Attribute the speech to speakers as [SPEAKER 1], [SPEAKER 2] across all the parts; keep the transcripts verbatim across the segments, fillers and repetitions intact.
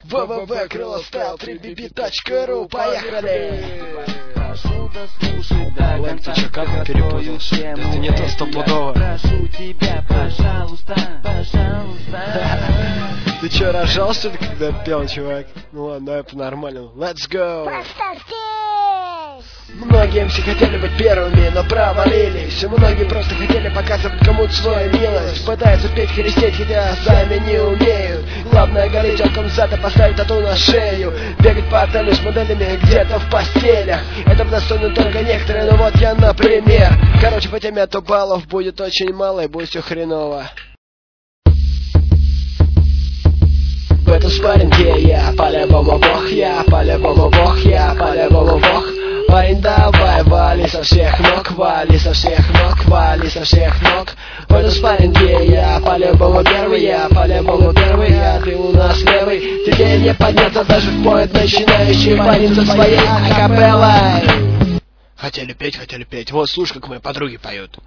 [SPEAKER 1] вэ вэ вэ крылостайл три би би точка ру. Поехали!
[SPEAKER 2] Прошу дослушать до
[SPEAKER 1] Лэм,
[SPEAKER 2] конца.
[SPEAKER 1] ты чё, как перепутался? Да это не то стопудово.
[SPEAKER 2] Прошу тебя, пожалуйста, пожалуйста.
[SPEAKER 1] Ты чё, рожал, что ли, когда пел, чувак? Ну ладно, давай по-нормальному. Let's go! Многие все хотели быть первыми, но провалились. И многие просто хотели показывать кому-то свою милость. Пытаются петь, хрестеть, хотя сами не умеют. Главное гореть оком зад и поставить тату на шею. Бегать по отелю с моделями где-то в постелях. Это достойны только некоторые, но вот я, например. Короче, по теме то баллов будет очень мало и будет все хреново. В этом спарринге я по-любому бог, я по-любому бог, я по-любому бог. Парень, давай, вали со всех ног, вали со всех ног, вали со всех ног. В этом спарринге я по-любому первый, я по-любому первый, а ты у нас левый. Тебе не подняться даже в поэт начинающий парень со своей акапеллой. Хотели петь, хотели петь, вот слушай, как мои подруги поют.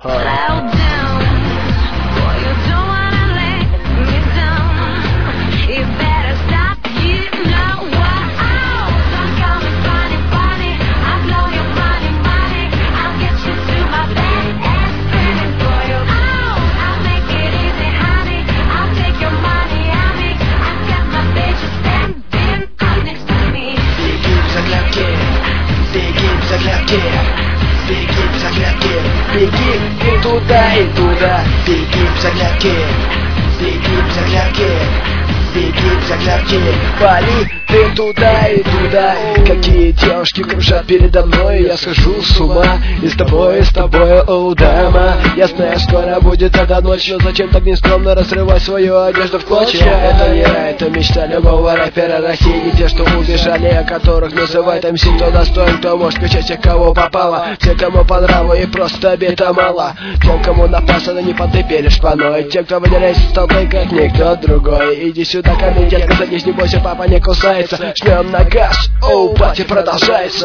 [SPEAKER 1] Беги в заглядке, беги и туда, и туда. Беги в заглядке, беги в заглядке, беги в заглядке. Вали ты туда и туда. Какие девушки кружат передо мной, я схожу с ума. И с тобой, и с тобой, о, дама. Я знаю, скоро будет эта ночь, но зачем так нескромно разрывать свою одежду в клочья? Это не рай, это мечта любого рэпера России. Не те, что убежали, о которых называют эм си. Кто достоин, кто может кричать тех, кого попало. Те, кому по нраву и просто бита мало. Тем, кому напасано, не потыпели шпаной. Те, кто выделяется с толпой, как никто другой. Иди сюда, ко мне, детка, садись, не бойся, папа не кусается. Жмем на газ, оу, пати продолжается.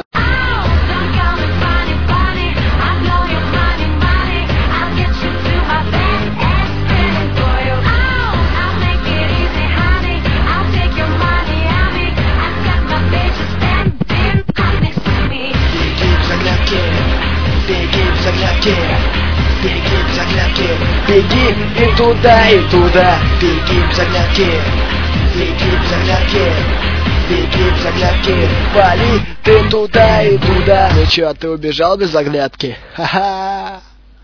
[SPEAKER 1] Беги в заглядке, беги в заглядке, беги и туда, и туда. Беги в заглядке, беги в заглядке, беги в заглядке. Вали ты туда и туда. Ну чё, ты убежал без заглядки? Ха-ха.